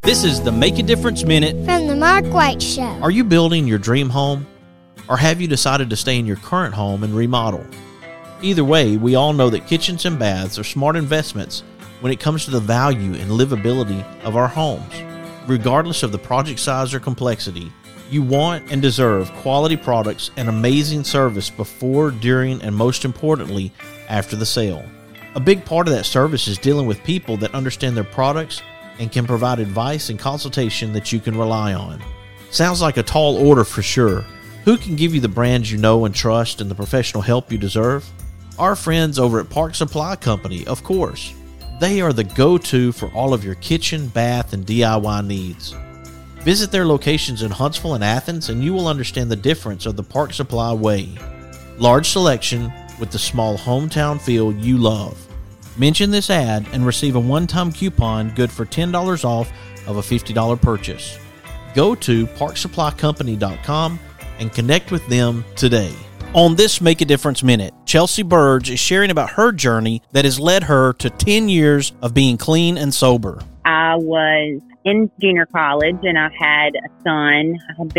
This is the Make a Difference Minute from the Mark White Show. Are you building your dream home? Or have you decided to stay in your current home and remodel? Either way, we all know that kitchens and baths are smart investments when it comes to the value and livability of our homes. Regardless of the project size or complexity, you want and deserve quality products and amazing service before, during, and most importantly, after the sale. A big part of that service is dealing with people that understand their products and can provide advice and consultation that you can rely on. Sounds like a tall order for sure. Who can give you the brands you know and trust and the professional help you deserve? Our friends over at Park Supply Company, of course. They are the go-to for all of your kitchen, bath, and DIY needs. Visit their locations in Huntsville and Athens, and you will understand the difference of the Park Supply way. Large selection with the small hometown feel you love. Mention this ad and receive a one-time coupon good for $10 off of a $50 purchase. Go to parksupplycompany.com and connect with them today. On this Make a Difference Minute, Chelsea Burge is sharing about her journey that has led her to 10 years of being clean and sober. I was in junior college and I had a son.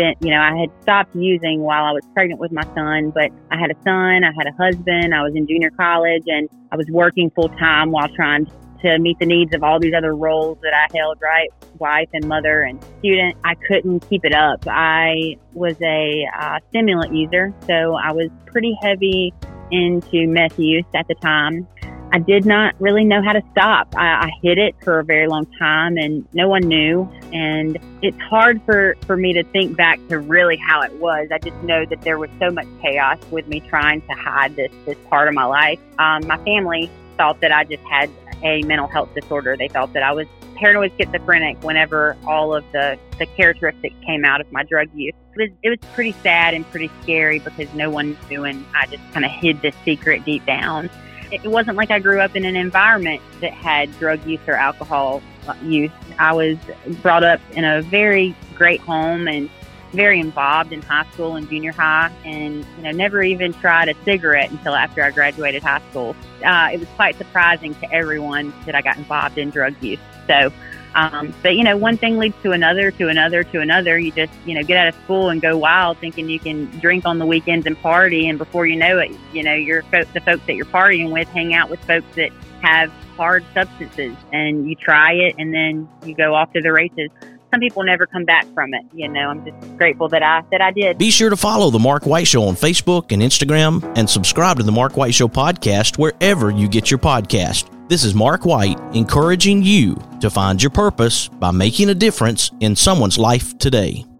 I had stopped using while I was pregnant with my son, but I had a son, I had a husband, I was in junior college, and I was working full time while trying to meet the needs of all these other roles that I held, right? Wife and mother and student. I couldn't keep it up. I was a stimulant user, so I was pretty heavy into meth use at the time. I did not really know how to stop. I hid it for a very long time and no one knew. And it's hard for me to think back to really how it was. I just know that there was so much chaos with me trying to hide this part of my life. My family thought that I just had a mental health disorder. They thought that I was paranoid schizophrenic whenever all of the characteristics came out of my drug use. It was pretty sad and pretty scary because no one knew, and I just kind of hid this secret deep down. It wasn't like I grew up in an environment that had drug use or alcohol use. I was brought up in a very great home and very involved in high school and junior high, and never even tried a cigarette until after I graduated high school. It was quite surprising to everyone that I got involved in drug use. So, but one thing leads to another, to another, to another. You just, get out of school and go wild thinking you can drink on the weekends and party. And before you know it, the folks that you're partying with hang out with folks that have hard substances, and you try it and then you go off to the races. Some people never come back from it. I'm just grateful that I did. Be sure to follow The Mark White Show on Facebook and Instagram, and subscribe to The Mark White Show podcast wherever you get your podcast. This is Mark White, encouraging you to find your purpose by making a difference in someone's life today.